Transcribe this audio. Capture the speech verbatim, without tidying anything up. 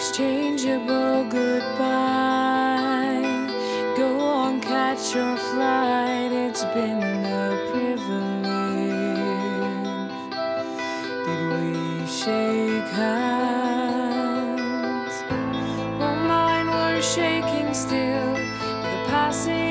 Unexchangeable goodbye. Go on, catch your flight. It's been a privilege. Did we shake hands? Well, mine were shaking still. With the passing